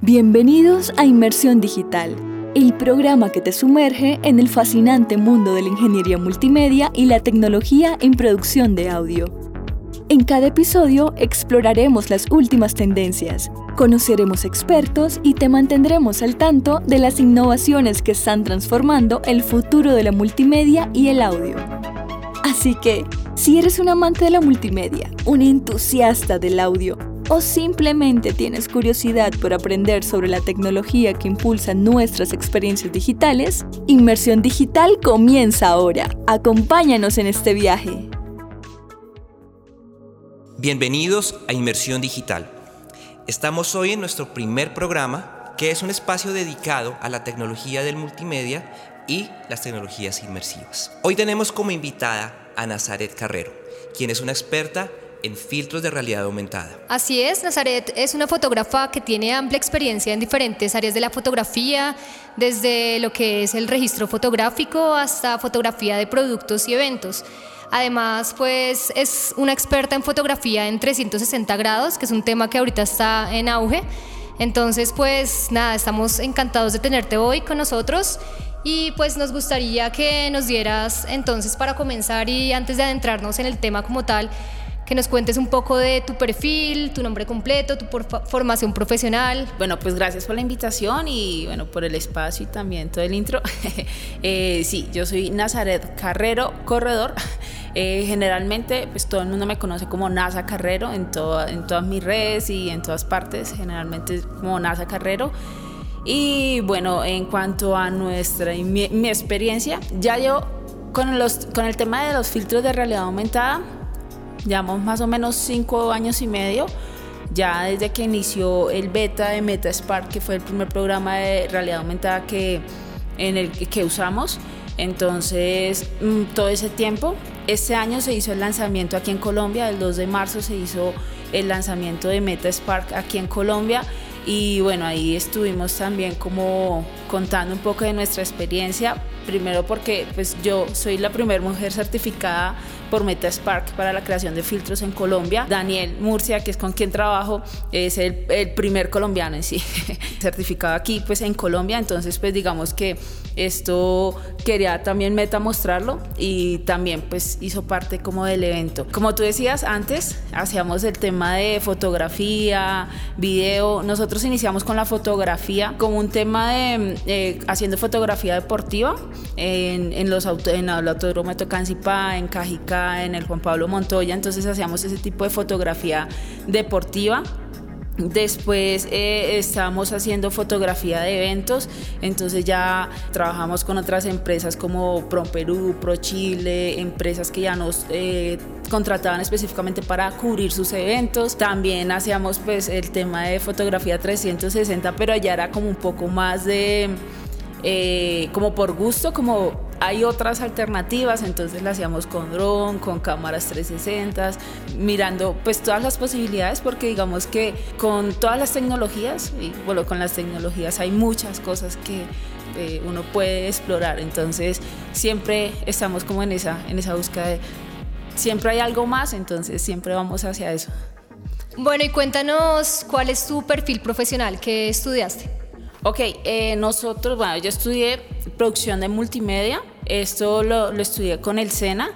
Bienvenidos a Inmersión Digital, el programa que te sumerge en el fascinante mundo de la ingeniería multimedia y la tecnología en producción de audio. En cada episodio exploraremos las últimas tendencias, conoceremos expertos y te mantendremos al tanto de las innovaciones que están transformando el futuro de la multimedia y el audio. Así que, si eres un amante de la multimedia, un entusiasta del audio, o simplemente tienes curiosidad por aprender sobre la tecnología que impulsa nuestras experiencias digitales, Inmersión Digital comienza ahora. Acompáñanos en este viaje. Bienvenidos a Inmersión Digital. Estamos hoy en nuestro primer programa, que es un espacio dedicado a la tecnología del multimedia y las tecnologías inmersivas. Hoy tenemos como invitada a Nazaret Carrero, quien es una experta en filtros de realidad aumentada. Así es, Nazaret es una fotógrafa que tiene amplia experiencia en diferentes áreas de la fotografía, desde lo que es el registro fotográfico hasta fotografía de productos y eventos. Además, pues es una experta en fotografía en 360 grados, que es un tema que ahorita está en auge. Entonces, pues nada, estamos encantados de tenerte hoy con nosotros. Y pues nos gustaría que nos dieras entonces, para comenzar y antes de adentrarnos en el tema como tal, que nos cuentes un poco de tu perfil, tu nombre completo, tu formación profesional. Bueno, pues gracias por la invitación y bueno, por el espacio y también todo el intro. Sí, yo soy Nazaret Carrero, corredor. Generalmente, pues todo el mundo me conoce como Nasa Carrero en todas mis redes y en todas partes, generalmente como Nasa Carrero. Y bueno, en cuanto a mi experiencia, ya yo con el tema de los filtros de realidad aumentada, llevamos más o menos 5 años y medio, ya desde que inició el beta de MetaSpark, que fue el primer programa de realidad aumentada en el que usamos. Entonces, todo ese tiempo, este año se hizo el lanzamiento aquí en Colombia, el 2 de marzo se hizo el lanzamiento de MetaSpark aquí en Colombia. Y bueno, ahí estuvimos también como contando un poco de nuestra experiencia, primero porque pues yo soy la primera mujer certificada por MetaSpark para la creación de filtros en Colombia. Daniel Murcia, que es con quien trabajo, es el primer colombiano en sí certificado aquí pues en Colombia. Entonces pues digamos que esto quería también Meta mostrarlo y también pues hizo parte como del evento. Como tú decías antes, hacíamos el tema de fotografía, video. Nosotros iniciamos con la fotografía como un tema de haciendo fotografía deportiva en el Autódromo de Tocancipá, en Cajicá, en el Juan Pablo Montoya. Entonces hacíamos ese tipo de fotografía deportiva. Después estábamos haciendo fotografía de eventos, entonces ya trabajamos con otras empresas como ProPerú, ProChile, empresas que ya nos contrataban específicamente para cubrir sus eventos. También hacíamos pues el tema de fotografía 360, pero allá era como un poco más de como por gusto, como hay otras alternativas, entonces la hacíamos con dron, con cámaras 360, mirando pues todas las posibilidades, porque digamos que con todas las tecnologías, y bueno, con las tecnologías hay muchas cosas que uno puede explorar, entonces siempre estamos como en esa búsqueda de siempre hay algo más, entonces siempre vamos hacia eso. Bueno, y cuéntanos cuál es tu perfil profesional, ¿qué estudiaste? Ok, bueno, yo estudié producción de multimedia, esto lo estudié con el SENA,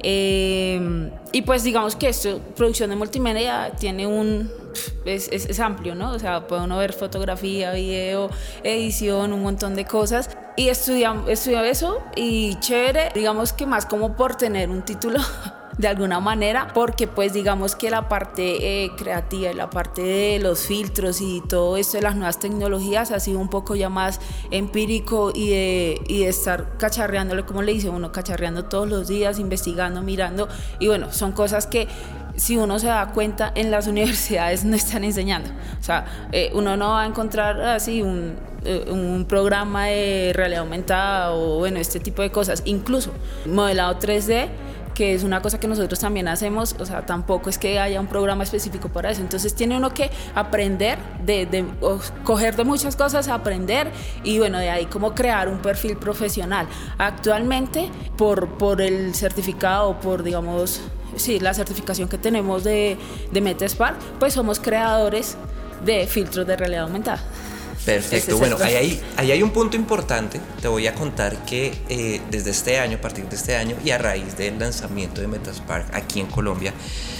y pues digamos que producción de multimedia tiene es amplio, ¿no? O sea, puede uno ver fotografía, video, edición, un montón de cosas, y estudié eso, y chévere, digamos que más como por tener un título de alguna manera, porque pues digamos que la parte creativa y la parte de los filtros y todo esto de las nuevas tecnologías ha sido un poco ya más empírico y de estar cacharreándole, como le dice uno, cacharreando todos los días, investigando, mirando, y bueno, son cosas que si uno se da cuenta en las universidades no están enseñando. O sea, uno no va a encontrar así un programa de realidad aumentada o bueno, este tipo de cosas, incluso modelado 3D, que es una cosa que nosotros también hacemos, o sea, tampoco es que haya un programa específico para eso, entonces tiene uno que aprender, coger de muchas cosas, aprender y bueno, de ahí como crear un perfil profesional. Actualmente, por el certificado, por digamos, sí, la certificación que tenemos de MetaSpark, pues somos creadores de filtros de realidad aumentada. Perfecto, bueno, ahí hay un punto importante. Te voy a contar que desde este año, a partir de este año y a raíz del lanzamiento de Metaspark aquí en Colombia,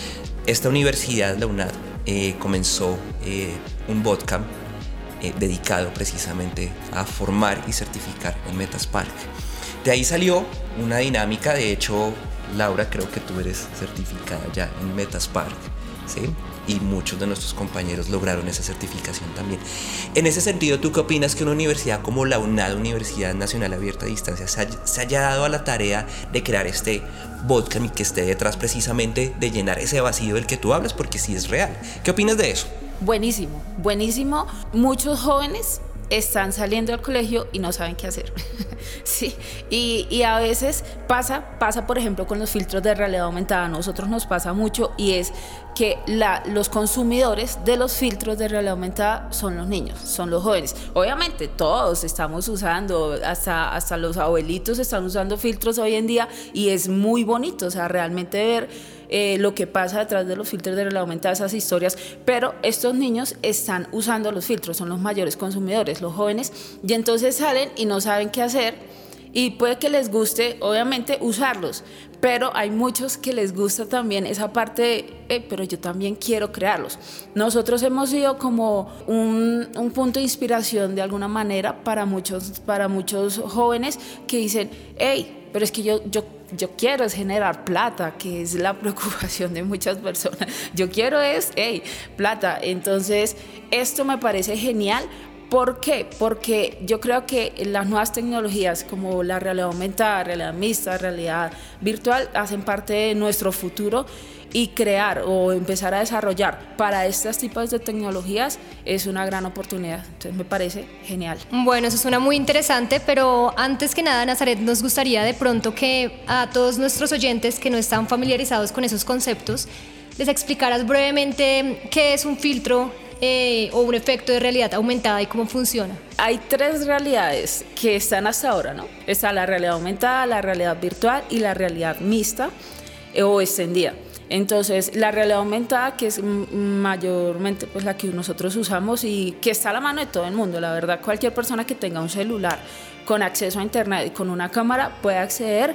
esta universidad, la UNAD, comenzó un bootcamp dedicado precisamente a formar y certificar en Metaspark. De ahí salió una dinámica. De hecho, Laura, creo que tú eres certificada ya en Metaspark, ¿sí? Y muchos de nuestros compañeros lograron esa certificación también. En ese sentido, ¿tú qué opinas que una universidad como la UNAD, Universidad Nacional Abierta a Distancia, se haya dado a la tarea de crear este bootcamp y que esté detrás precisamente de llenar ese vacío del que tú hablas? Porque sí es real. ¿Qué opinas de eso? Buenísimo, buenísimo. Muchos jóvenes están saliendo del colegio y no saben qué hacer. Sí, y a veces pasa, por ejemplo, con los filtros de realidad aumentada. A nosotros nos pasa mucho, y es que los consumidores de los filtros de realidad aumentada son los niños, son los jóvenes. Obviamente todos estamos usando, hasta los abuelitos están usando filtros hoy en día, y es muy bonito, o sea, realmente ver lo que pasa detrás de los filtros de realidad aumentada, esas historias. Pero estos niños están usando los filtros, son los mayores consumidores, los jóvenes, y entonces salen y no saben qué hacer, y puede que les guste, obviamente, usarlos, pero hay muchos que les gusta también esa parte de, pero yo también quiero crearlos. Nosotros hemos sido como un punto de inspiración de alguna manera para muchos jóvenes que dicen, hey, pero es que yo quiero es generar plata, que es la preocupación de muchas personas. Yo quiero plata. Entonces, esto me parece genial. ¿Por qué? Porque yo creo que las nuevas tecnologías como la realidad aumentada, realidad mixta, realidad virtual hacen parte de nuestro futuro, y crear o empezar a desarrollar para estos tipos de tecnologías es una gran oportunidad. Entonces me parece genial. Bueno, eso suena muy interesante, pero antes que nada, Nazaret, nos gustaría de pronto que a todos nuestros oyentes que no están familiarizados con esos conceptos, les explicaras brevemente qué es un filtro o un efecto de realidad aumentada y cómo funciona. Hay 3 realidades que están hasta ahora, ¿no? Está la realidad aumentada, la realidad virtual y la realidad mixta o extendida. Entonces, la realidad aumentada, que es mayormente pues la que nosotros usamos y que está a la mano de todo el mundo, la verdad, cualquier persona que tenga un celular con acceso a internet y con una cámara puede acceder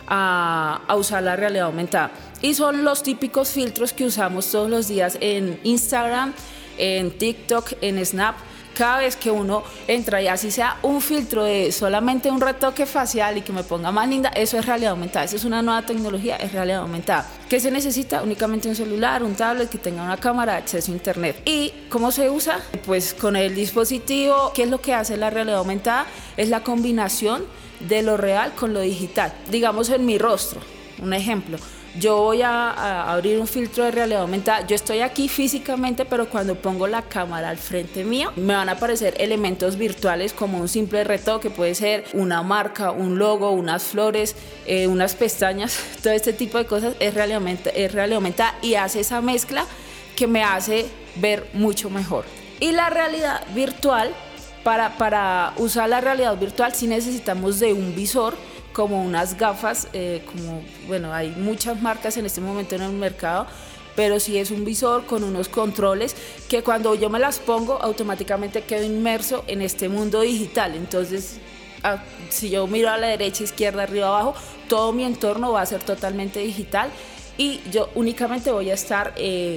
a usar la realidad aumentada. Y son los típicos filtros que usamos todos los días en Instagram, en TikTok, en Snap. Cada vez que uno entra, y así sea un filtro de solamente un retoque facial y que me ponga más linda, eso es realidad aumentada. Eso es una nueva tecnología, es realidad aumentada. ¿Qué se necesita? Únicamente un celular, un tablet que tenga una cámara de acceso a internet. ¿Y cómo se usa? Pues con el dispositivo. ¿Qué es lo que hace la realidad aumentada? Es la combinación de lo real con lo digital. Digamos, en mi rostro, un ejemplo. Yo voy a abrir un filtro de realidad aumentada. Yo estoy aquí físicamente, pero cuando pongo la cámara al frente mío, me van a aparecer elementos virtuales como un simple retoque, puede ser una marca, un logo, unas flores, unas pestañas. Todo este tipo de cosas es realidad aumentada, y hace esa mezcla que me hace ver mucho mejor. Y la realidad virtual, para usar la realidad virtual sí necesitamos de un visor, como unas gafas, hay muchas marcas en este momento en el mercado, pero sí es un visor con unos controles que cuando yo me las pongo automáticamente quedo inmerso en este mundo digital. Entonces, si yo miro a la derecha, izquierda, arriba, abajo, todo mi entorno va a ser totalmente digital, y yo únicamente voy a estar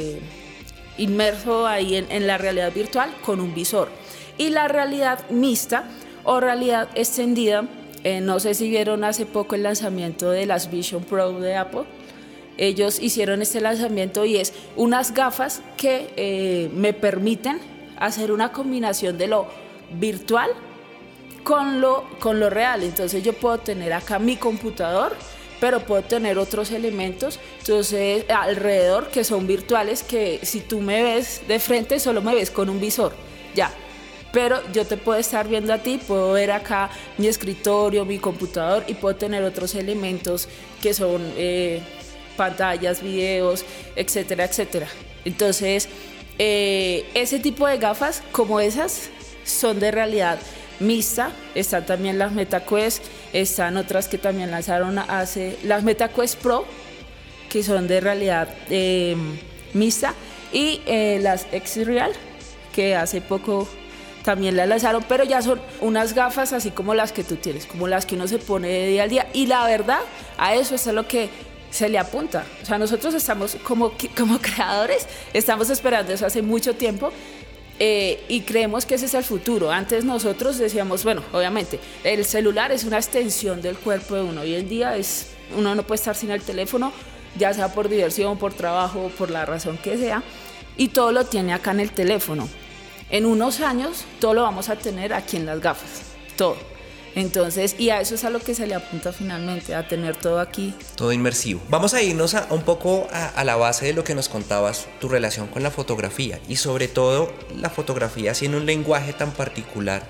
inmerso ahí en la realidad virtual con un visor. Y la realidad mixta o realidad extendida, no sé si vieron hace poco el lanzamiento de las Vision Pro de Apple. Ellos hicieron este lanzamiento y es unas gafas que me permiten hacer una combinación de lo virtual con lo real. Entonces yo puedo tener acá mi computador, pero puedo tener otros elementos alrededor que son virtuales, que si tú me ves de frente solo me ves con un visor, ya. Pero yo te puedo estar viendo a ti, puedo ver acá mi escritorio, mi computador, y puedo tener otros elementos que son pantallas, videos, etcétera, etcétera. Entonces, ese tipo de gafas como esas son de realidad mixta. Están también las MetaQuest, están otras que también lanzaron las MetaQuest Pro, que son de realidad mixta, y las X-Real, que hace poco también la lanzaron, pero ya son unas gafas así como las que tú tienes, como las que uno se pone de día al día. Y la verdad, a eso es a lo que se le apunta. O sea, nosotros estamos como creadores, estamos esperando eso hace mucho tiempo. Y creemos que ese es el futuro. Antes nosotros decíamos, bueno, obviamente el celular es una extensión del cuerpo de uno. Hoy en día uno no puede estar sin el teléfono, ya sea por diversión, por trabajo, por la razón que sea, y todo lo tiene acá en el teléfono. En unos años todo lo vamos a tener aquí en las gafas, todo. Entonces, y a eso es a lo que se le apunta finalmente, a tener todo aquí. Todo inmersivo. Vamos a irnos un poco a la base de lo que nos contabas, tu relación con la fotografía y sobre todo la fotografía así en un lenguaje tan particular.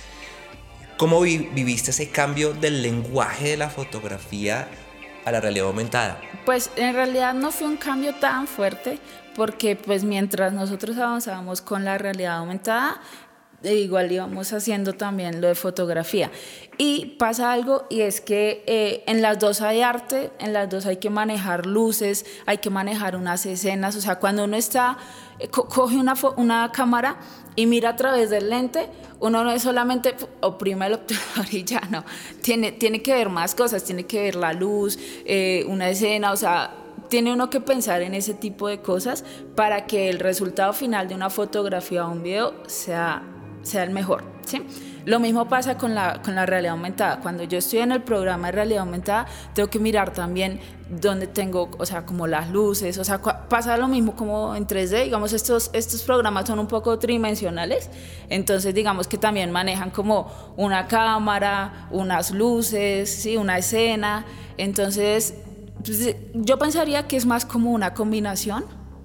¿Cómo viviste ese cambio del lenguaje de la fotografía a la realidad aumentada? Pues en realidad no fue un cambio tan fuerte porque pues mientras nosotros avanzábamos con la realidad aumentada, igual íbamos haciendo también lo de fotografía. Y pasa algo, y es que en las dos hay arte, en las dos hay que manejar luces, hay que manejar unas escenas. O sea, cuando uno coge una cámara y mira a través del lente, uno no es solamente oprime el obturador y ya, no. Tiene que ver más cosas, tiene que ver la luz, una escena, o sea, tiene uno que pensar en ese tipo de cosas para que el resultado final de una fotografía o un video sea el mejor, ¿sí? Lo mismo pasa con la realidad aumentada. Cuando yo estoy en el programa de realidad aumentada, tengo que mirar también dónde tengo, o sea, como las luces, o sea, pasa lo mismo como en 3D, digamos, estos programas son un poco tridimensionales, entonces digamos que también manejan como una cámara, unas luces, ¿sí? Una escena, entonces pues, yo pensaría que es más como una combinación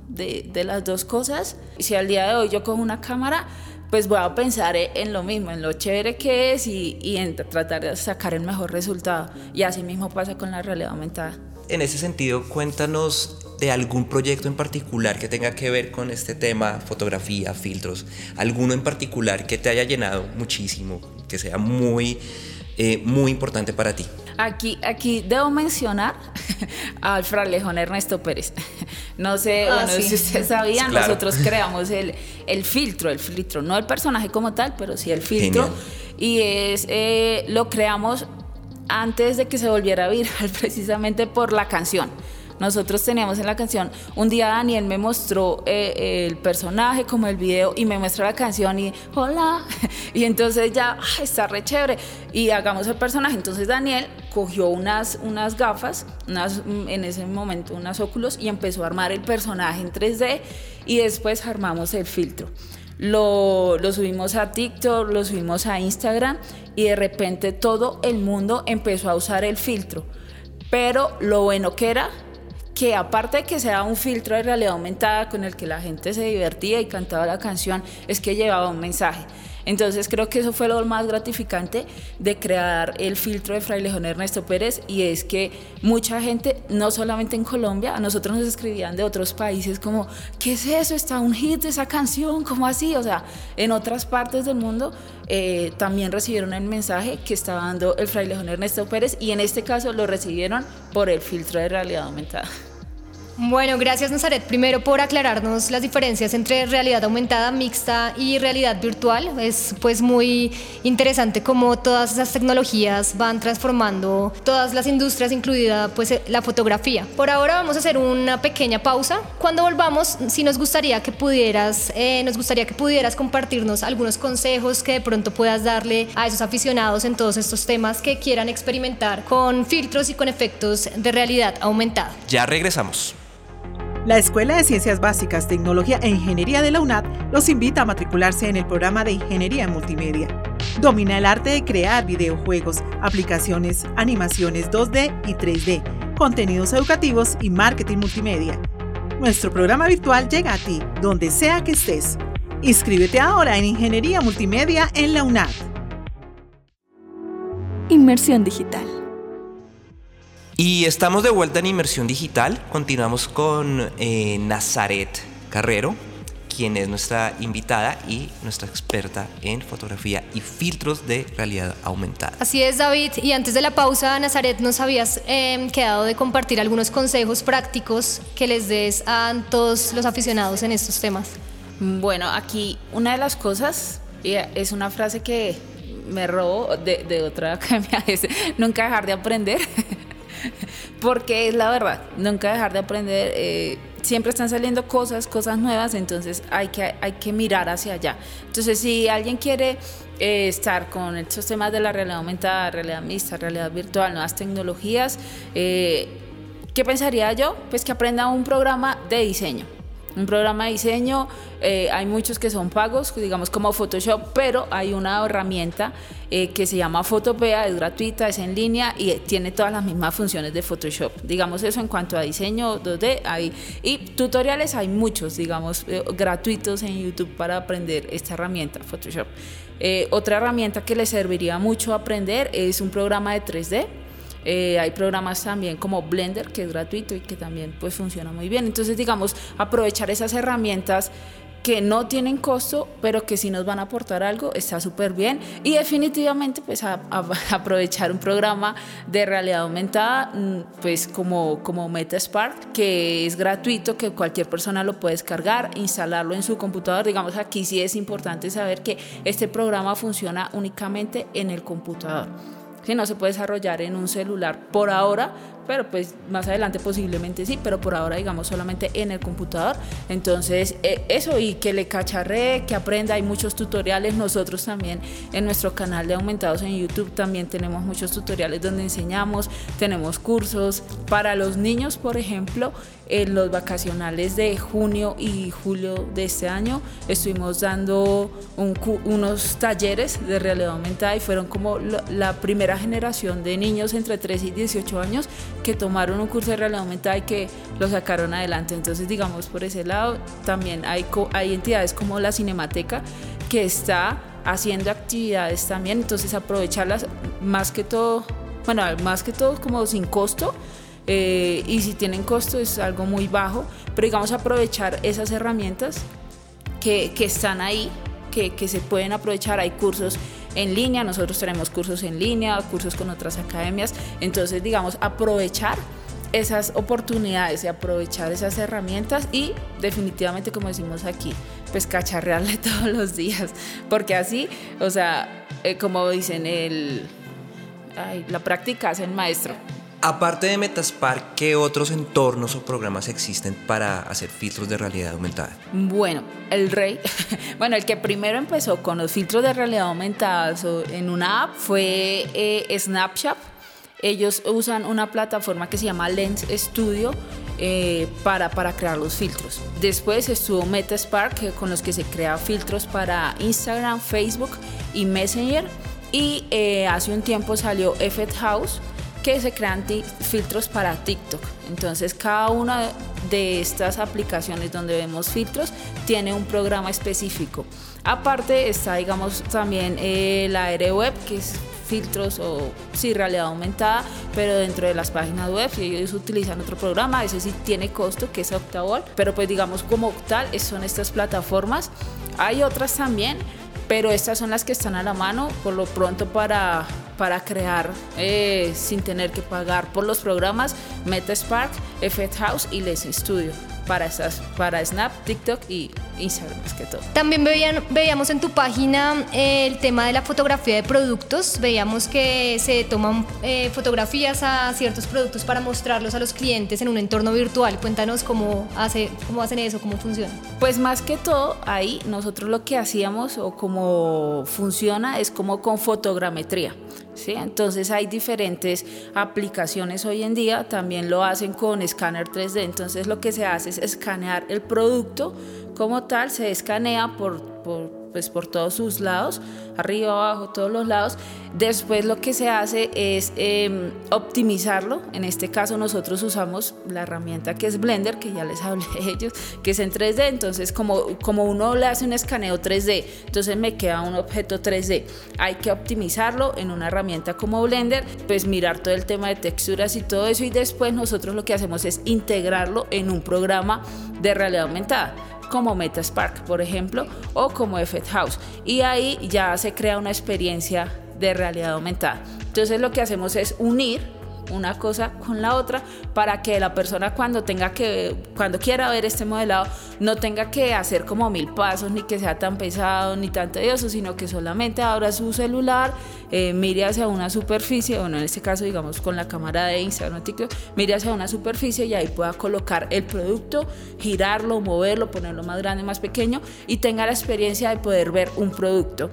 de las dos cosas. Si al día de hoy yo cojo una cámara, pues voy a pensar en lo mismo, en lo chévere que es y en tratar de sacar el mejor resultado. Y así mismo pasa con la realidad aumentada. En ese sentido, cuéntanos de algún proyecto en particular que tenga que ver con este tema, fotografía, filtros, alguno en particular que te haya llenado muchísimo, que sea muy importante para ti. Aquí debo mencionar al frailejón Ernesto Pérez. No sé, sí. Si ustedes sabían, claro. Nosotros creamos el filtro, no el personaje como tal, pero sí el filtro. Genial. Y lo creamos antes de que se volviera viral, precisamente por la canción. Nosotros teníamos en la canción, un día Daniel me mostró el personaje como el video y me muestra la canción y hola, y entonces ya está re chévere y hagamos el personaje. Entonces Daniel cogió unas gafas, en ese momento unas óculos, y empezó a armar el personaje en 3D y después armamos el filtro. Lo subimos a TikTok, lo subimos a Instagram y de repente todo el mundo empezó a usar el filtro. Pero lo bueno que era que aparte de que sea un filtro de realidad aumentada con el que la gente se divertía y cantaba la canción, es que llevaba un mensaje. Entonces creo que eso fue lo más gratificante de crear el filtro de frailejón Ernesto Pérez, y es que mucha gente, no solamente en Colombia, a nosotros nos escribían de otros países como, ¿qué es eso? ¿Está un hit esa canción? ¿Cómo así? O sea, en otras partes del mundo también recibieron el mensaje que estaba dando el frailejón Ernesto Pérez, y en este caso lo recibieron por el filtro de realidad aumentada. Bueno, gracias Nazaret, primero por aclararnos las diferencias entre realidad aumentada, mixta y realidad virtual. Es pues muy interesante cómo todas esas tecnologías van transformando todas las industrias, incluida pues la fotografía. Por ahora vamos a hacer una pequeña pausa. Cuando volvamos, sí nos gustaría que pudieras compartirnos algunos consejos que de pronto puedas darle a esos aficionados en todos estos temas que quieran experimentar con filtros y con efectos de realidad aumentada. Ya regresamos. La Escuela de Ciencias Básicas, Tecnología e Ingeniería de la UNAD los invita a matricularse en el programa de Ingeniería en Multimedia. Domina el arte de crear videojuegos, aplicaciones, animaciones 2D y 3D, contenidos educativos y marketing multimedia. Nuestro programa virtual llega a ti, donde sea que estés. Inscríbete ahora en Ingeniería Multimedia en la UNAD. Inmersión digital. Y estamos de vuelta en Inmersión Digital. Continuamos con Nazaret Carrero, quien es nuestra invitada y nuestra experta en fotografía y filtros de realidad aumentada. Así es, David. Y antes de la pausa, Nazaret, nos habías quedado de compartir algunos consejos prácticos que les des a todos los aficionados en estos temas. Bueno, aquí una de las cosas Y es una frase que me robo de otra academia, es nunca dejar de aprender. Porque es la verdad, nunca dejar de aprender, siempre están saliendo cosas nuevas, entonces hay que mirar hacia allá. Entonces, si alguien quiere estar con estos temas de la realidad aumentada, realidad mixta, realidad virtual, nuevas tecnologías, ¿qué pensaría yo? Pues que aprenda un programa de diseño. Un programa de diseño, hay muchos que son pagos, digamos como Photoshop, pero hay una herramienta que se llama Photopea, es gratuita, es en línea y tiene todas las mismas funciones de Photoshop. Digamos eso en cuanto a diseño 2D, y tutoriales hay muchos, digamos, gratuitos en YouTube para aprender esta herramienta, Photoshop. Otra herramienta que les serviría mucho aprender es un programa de 3D. Hay programas también como Blender, que es gratuito y que también pues funciona muy bien. Entonces, digamos, aprovechar esas herramientas que no tienen costo, pero que sí nos van a aportar algo, está súper bien. Y definitivamente pues aprovechar un programa de realidad aumentada pues como MetaSpark, que es gratuito, que cualquier persona lo puede descargar, instalarlo en su computador. Digamos, aquí sí es importante saber que este programa funciona únicamente en el computador. Que no se puede desarrollar en un celular por ahora, pero pues más adelante posiblemente sí, pero por ahora digamos solamente en el computador. Entonces eso, y que le cacharree, que aprenda. Hay muchos tutoriales. Nosotros también en nuestro canal de Aumentados en YouTube también tenemos muchos tutoriales donde enseñamos, tenemos cursos para los niños. Por ejemplo, en los vacacionales de junio y julio de este año estuvimos dando unos talleres de realidad aumentada, y fueron como la primera generación de niños entre 13 y 18 años que tomaron un curso de realidad aumentada y que lo sacaron adelante. Entonces, digamos, por ese lado también hay entidades como la Cinemateca que está haciendo actividades también, entonces aprovecharlas más que todo como sin costo. Y si tienen costo es algo muy bajo, pero digamos aprovechar esas herramientas que están ahí, que se pueden aprovechar. Hay cursos en línea, nosotros tenemos cursos en línea, cursos con otras academias. Entonces, digamos, aprovechar esas oportunidades y aprovechar esas herramientas, y definitivamente, como decimos aquí, pues cacharrearle todos los días, porque así, o sea, como dicen, la práctica hace el maestro. Aparte de MetaSpark, ¿qué otros entornos o programas existen para hacer filtros de realidad aumentada? Bueno, el que primero empezó con los filtros de realidad aumentada en una app fue Snapchat. Ellos usan una plataforma que se llama Lens Studio para crear los filtros. Después estuvo MetaSpark, con los que se crean filtros para Instagram, Facebook y Messenger. Y hace un tiempo salió Effect House, que se crean filtros para TikTok. Entonces, cada una de estas aplicaciones donde vemos filtros tiene un programa específico. Aparte está, digamos, también la AeroWeb, que es filtros realidad aumentada, pero dentro de las páginas web, y ellos utilizan otro programa, ese sí tiene costo, que es Octavol, pero pues digamos como tal son estas plataformas. Hay otras también, pero estas son las que están a la mano por lo pronto para crear sin tener que pagar por los programas: MetaSpark, Effect House y Lens Studio para Snap, TikTok y Instagram más que todo. También veíamos en tu página el tema de la fotografía de productos. Veíamos que se toman fotografías a ciertos productos para mostrarlos a los clientes en un entorno virtual. Cuéntanos cómo hacen eso, cómo funciona. Pues más que todo ahí nosotros lo que hacíamos o cómo funciona es como con fotogrametría. ¿Sí? Entonces hay diferentes aplicaciones hoy en día, también lo hacen con escáner 3D. Entonces lo que se hace es escanear el producto como tal, se escanea por todos sus lados, arriba, abajo, todos los lados. Después lo que se hace es optimizarlo. En este caso nosotros usamos la herramienta que es Blender, que ya les hablé de ellos, que es en 3D. Entonces como uno le hace un escaneo 3D, entonces me queda un objeto 3D. Hay que optimizarlo en una herramienta como Blender, pues mirar todo el tema de texturas y todo eso, y después nosotros lo que hacemos es integrarlo en un programa de realidad aumentada como MetaSpark, por ejemplo, o como Effect House, y ahí ya se crea una experiencia de realidad aumentada. Entonces lo que hacemos es unir una cosa con la otra para que la persona cuando quiera ver este modelado no tenga que hacer como 1000 pasos, ni que sea tan pesado ni tan tedioso, sino que solamente abra su celular, mire hacia una superficie, bueno, en este caso digamos con la cámara de Instagram o TikTok, mire hacia una superficie y ahí pueda colocar el producto, girarlo, moverlo, ponerlo más grande, más pequeño y tenga la experiencia de poder ver un producto.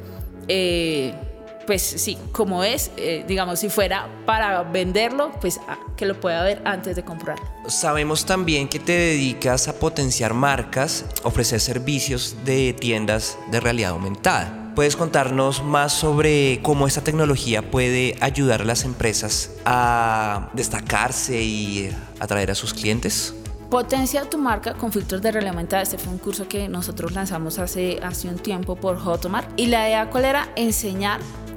Pues sí, como es, digamos, si fuera para venderlo, pues que lo pueda ver antes de comprarlo. Sabemos también que te dedicas a potenciar marcas, ofrecer servicios de tiendas de realidad aumentada. ¿Puedes contarnos más sobre cómo esta tecnología puede ayudar a las empresas a destacarse y atraer a sus clientes? Potencia tu marca con filtros de realidad aumentada. Este fue un curso que nosotros lanzamos hace un tiempo por Hotmart. Y la idea, ¿cuál era? Enseñar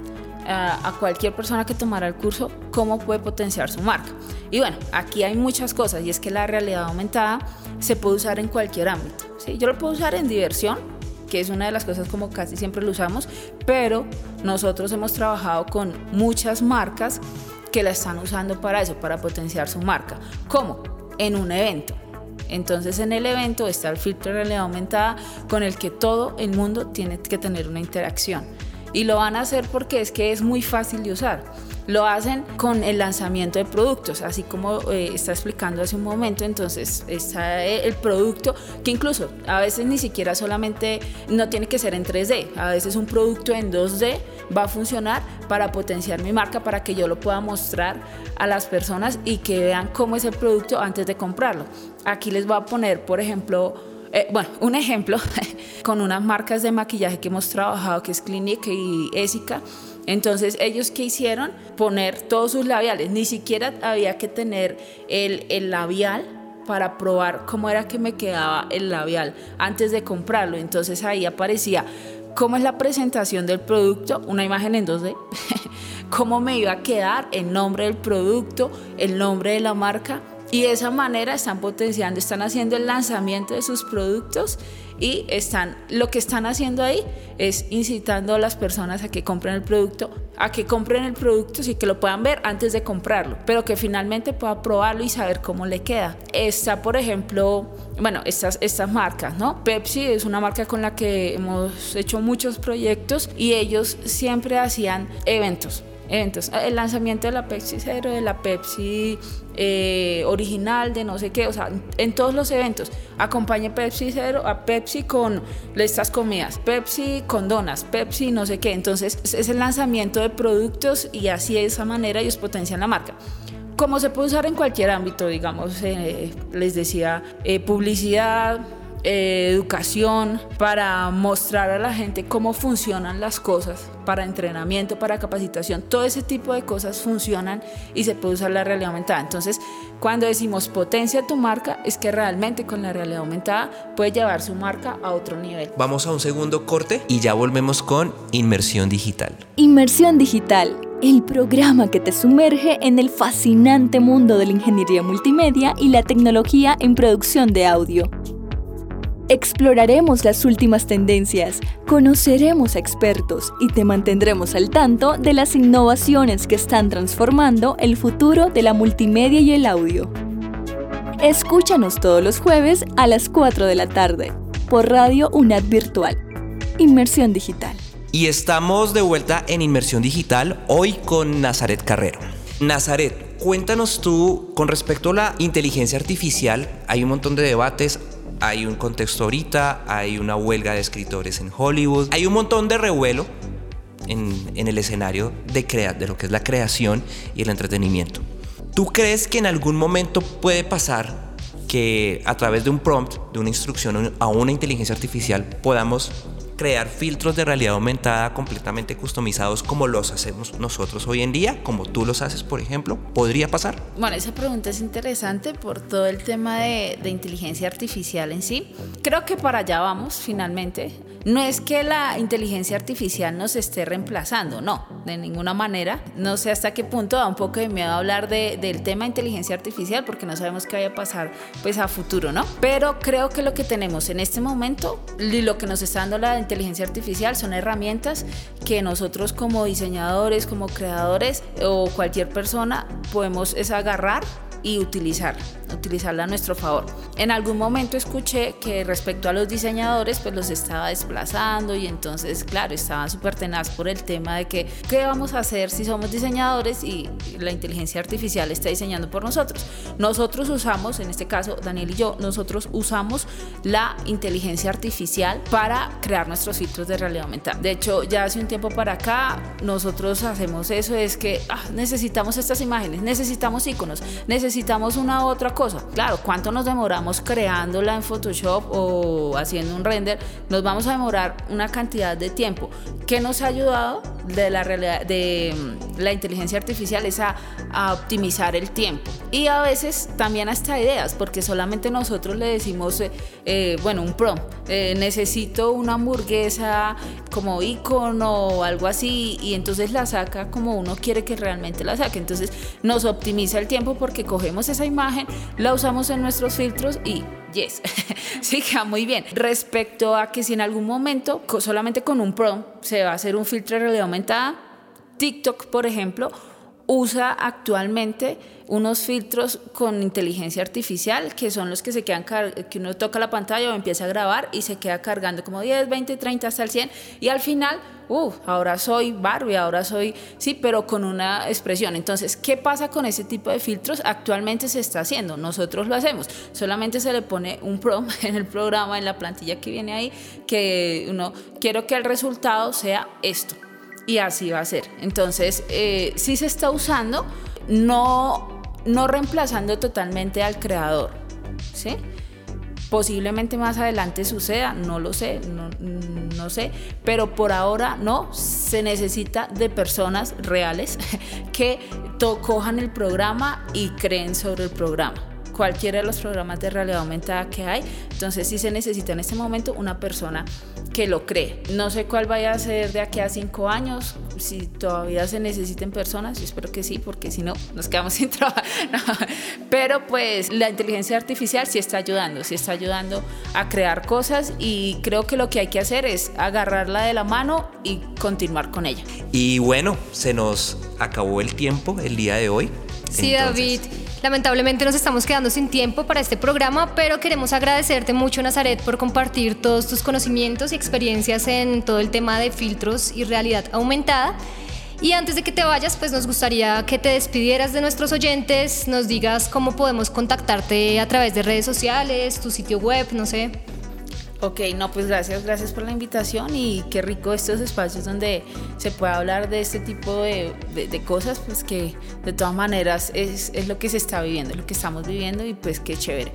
a cualquier persona que tomara el curso cómo puede potenciar su marca. Y bueno, aquí hay muchas cosas, y es que la realidad aumentada se puede usar en cualquier ámbito, ¿sí? Yo lo puedo usar en diversión, que es una de las cosas como casi siempre lo usamos, pero nosotros hemos trabajado con muchas marcas que la están usando para eso, para potenciar su marca. ¿Cómo? En un evento. Entonces en el evento está el filtro de realidad aumentada con el que todo el mundo tiene que tener una interacción. Y lo van a hacer porque es que es muy fácil de usar. Lo hacen con el lanzamiento de productos, así como está explicando hace un momento. Entonces está el producto, que incluso a veces ni siquiera solamente no tiene que ser en 3D, a veces un producto en 2D va a funcionar para potenciar mi marca, para que yo lo pueda mostrar a las personas y que vean cómo es el producto antes de comprarlo. Aquí les voy a poner, por ejemplo, un ejemplo con unas marcas de maquillaje que hemos trabajado, que es Clinique y Essica. Entonces ellos, ¿qué hicieron? Poner todos sus labiales. Ni siquiera había que tener el labial para probar cómo era que me quedaba el labial antes de comprarlo. Entonces ahí aparecía cómo es la presentación del producto, una imagen en 2D, cómo me iba a quedar, el nombre del producto, el nombre de la marca. Y de esa manera están potenciando, están haciendo el lanzamiento de sus productos y lo que están haciendo ahí es incitando a las personas a que compren el producto, sí, que lo puedan ver antes de comprarlo, pero que finalmente pueda probarlo y saber cómo le queda. Está, por ejemplo, estas marcas, ¿no? Pepsi es una marca con la que hemos hecho muchos proyectos y ellos siempre hacían eventos, el lanzamiento de la Pepsi Cero, de la Pepsi original, de no sé qué, o sea, en todos los eventos acompañe Pepsi Cero a Pepsi con estas comidas, Pepsi con donas, Pepsi no sé qué. Entonces es el lanzamiento de productos y así de esa manera ellos potencian la marca. Como se puede usar en cualquier ámbito, digamos, les decía, publicidad, educación, para mostrar a la gente cómo funcionan las cosas, para entrenamiento, para capacitación, todo ese tipo de cosas funcionan y se puede usar la realidad aumentada. Entonces, cuando decimos potencia tu marca, es que realmente con la realidad aumentada puede llevar su marca a otro nivel. Vamos a un segundo corte y ya volvemos con Inmersión Digital. Inmersión Digital, el programa que te sumerge en el fascinante mundo de la ingeniería multimedia y la tecnología en producción de audio. Exploraremos las últimas tendencias, conoceremos a expertos y te mantendremos al tanto de las innovaciones que están transformando el futuro de la multimedia y el audio. Escúchanos todos los jueves a las 4 de la tarde por Radio UNAD Virtual. Inmersión Digital. Y estamos de vuelta en Inmersión Digital, hoy con Nazaret Carrero. Nazaret, cuéntanos tú con respecto a la inteligencia artificial. Hay un montón de debates. Hay un contexto ahorita, hay una huelga de escritores en Hollywood, hay un montón de revuelo en el escenario de lo que es la creación y el entretenimiento. ¿Tú crees que en algún momento puede pasar que a través de un prompt, de una instrucción a una inteligencia artificial, podamos crear filtros de realidad aumentada completamente customizados como los hacemos nosotros hoy en día, como tú los haces, por ejemplo? ¿Podría pasar? Bueno, esa pregunta es interesante por todo el tema de inteligencia artificial en sí. Creo que para allá vamos finalmente. no es que la inteligencia artificial nos esté reemplazando, no, de ninguna manera. No sé hasta qué punto, da un poco de miedo hablar del tema de inteligencia artificial porque no sabemos qué vaya a pasar pues a futuro, ¿no? Pero creo que lo que tenemos en este momento y lo que nos está dando la inteligencia artificial son herramientas que nosotros como diseñadores, como creadores o cualquier persona podemos agarrar y utilizarla a nuestro favor. En algún momento escuché que respecto a los diseñadores pues los estaba desplazando y entonces claro, estaban súper tenaz por el tema de que ¿qué vamos a hacer si somos diseñadores y la inteligencia artificial está diseñando por nosotros? Nosotros usamos, en este caso Daniel y yo, nosotros usamos la inteligencia artificial para crear nuestros filtros de realidad aumentada. De hecho, ya hace un tiempo para acá nosotros hacemos eso, es que necesitamos estas imágenes, necesitamos iconos, necesitamos una u otra cosa. Claro, ¿cuánto nos demoramos creándola en Photoshop o haciendo un render? Nos vamos a demorar una cantidad de tiempo. ¿Qué nos ha ayudado de la inteligencia artificial? Es a optimizar el tiempo y a veces también hasta ideas, porque solamente nosotros le decimos un prompt, necesito una hamburguesa como icono o algo así, y entonces la saca como uno quiere que realmente la saque. Entonces nos optimiza el tiempo porque cogemos esa imagen, la usamos en nuestros filtros y yes, sí, queda muy bien. Respecto a que si en algún momento solamente con un prompt se va a hacer un filtro de realidad aumentada, TikTok, por ejemplo, usa actualmente unos filtros con inteligencia artificial que son los que se quedan que uno toca la pantalla o empieza a grabar y se queda cargando como 10, 20, 30 hasta el 100 y al final ahora soy Barbie, ahora soy, sí, pero con una expresión. Entonces, ¿qué pasa con ese tipo de filtros? Actualmente se está haciendo, nosotros lo hacemos, solamente se le pone un prompt en el programa, en la plantilla que viene ahí, que uno, quiero que el resultado sea esto. Y así va a ser. Entonces, sí se está usando, no reemplazando totalmente al creador, ¿sí? Posiblemente más adelante suceda, no lo sé, no sé, pero por ahora no, se necesita de personas reales que cojan el programa y creen sobre el programa. Cualquiera de los programas de realidad aumentada que hay, entonces sí se necesita en este momento una persona que lo cree. No sé cuál vaya a ser de aquí a 5 años, si todavía se necesiten personas, yo espero que sí, porque si no, nos quedamos sin trabajo. No. Pero pues la inteligencia artificial sí está ayudando a crear cosas y creo que lo que hay que hacer es agarrarla de la mano y continuar con ella. Y bueno, se nos acabó el tiempo el día de hoy. Sí, David. Lamentablemente nos estamos quedando sin tiempo para este programa, pero queremos agradecerte mucho, Nazaret, por compartir todos tus conocimientos y experiencias en todo el tema de filtros y realidad aumentada. Y antes de que te vayas, pues nos gustaría que te despidieras de nuestros oyentes, nos digas cómo podemos contactarte a través de redes sociales, tu sitio web, no sé. Ok, no, pues gracias por la invitación y qué rico estos espacios donde se puede hablar de este tipo de cosas, pues que de todas maneras es lo que se está viviendo, lo que estamos viviendo y pues qué chévere.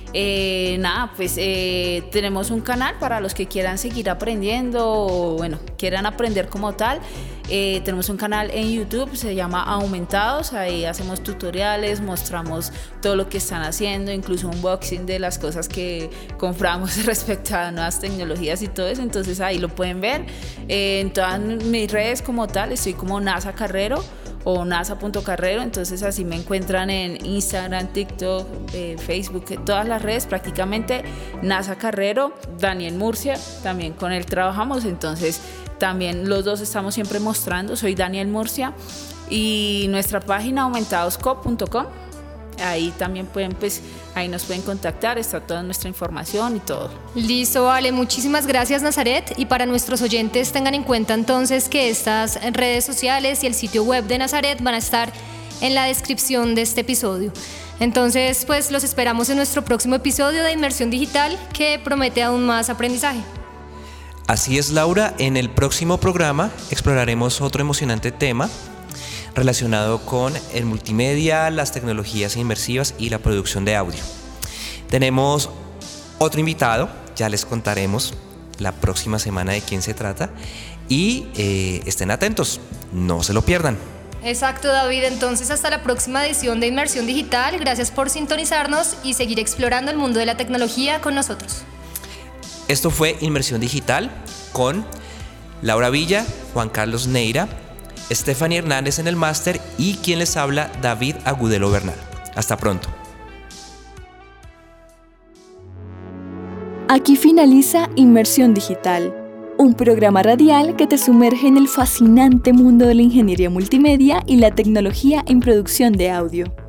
Tenemos un canal para los que quieran seguir aprendiendo o quieran aprender como tal. Tenemos un canal en YouTube, se llama Aumentados, ahí hacemos tutoriales, mostramos todo lo que están haciendo, incluso unboxing de las cosas que compramos respecto a nuevas tecnologías y todo eso, entonces ahí lo pueden ver. En todas mis redes como tal, estoy como NASA Carrero o nasa.carrero, entonces así me encuentran en Instagram, TikTok, Facebook, todas las redes prácticamente. NASA Carrero, Daniel Murcia, también con él trabajamos, entonces también los dos estamos siempre mostrando. Soy Daniel Murcia y nuestra página aumentadosco.com, ahí también ahí nos pueden contactar, está toda nuestra información y todo. Listo, vale, muchísimas gracias, Nazaret. Y para nuestros oyentes, tengan en cuenta entonces que estas redes sociales y el sitio web de Nazaret van a estar en la descripción de este episodio. Entonces, pues los esperamos en nuestro próximo episodio de Inmersión Digital, que promete aún más aprendizaje. Así es, Laura, en el próximo programa exploraremos otro emocionante tema relacionado con el multimedia, las tecnologías inmersivas y la producción de audio. Tenemos otro invitado, ya les contaremos la próxima semana de quién se trata y estén atentos, no se lo pierdan. Exacto, David, entonces hasta la próxima edición de Inmersión Digital. Gracias por sintonizarnos y seguir explorando el mundo de la tecnología con nosotros. Esto fue Inmersión Digital, con Laura Villa, Juan Carlos Neira, Stephanie Hernández en el máster y quien les habla, David Agudelo Bernal. Hasta pronto. Aquí finaliza Inmersión Digital, un programa radial que te sumerge en el fascinante mundo de la ingeniería multimedia y la tecnología en producción de audio.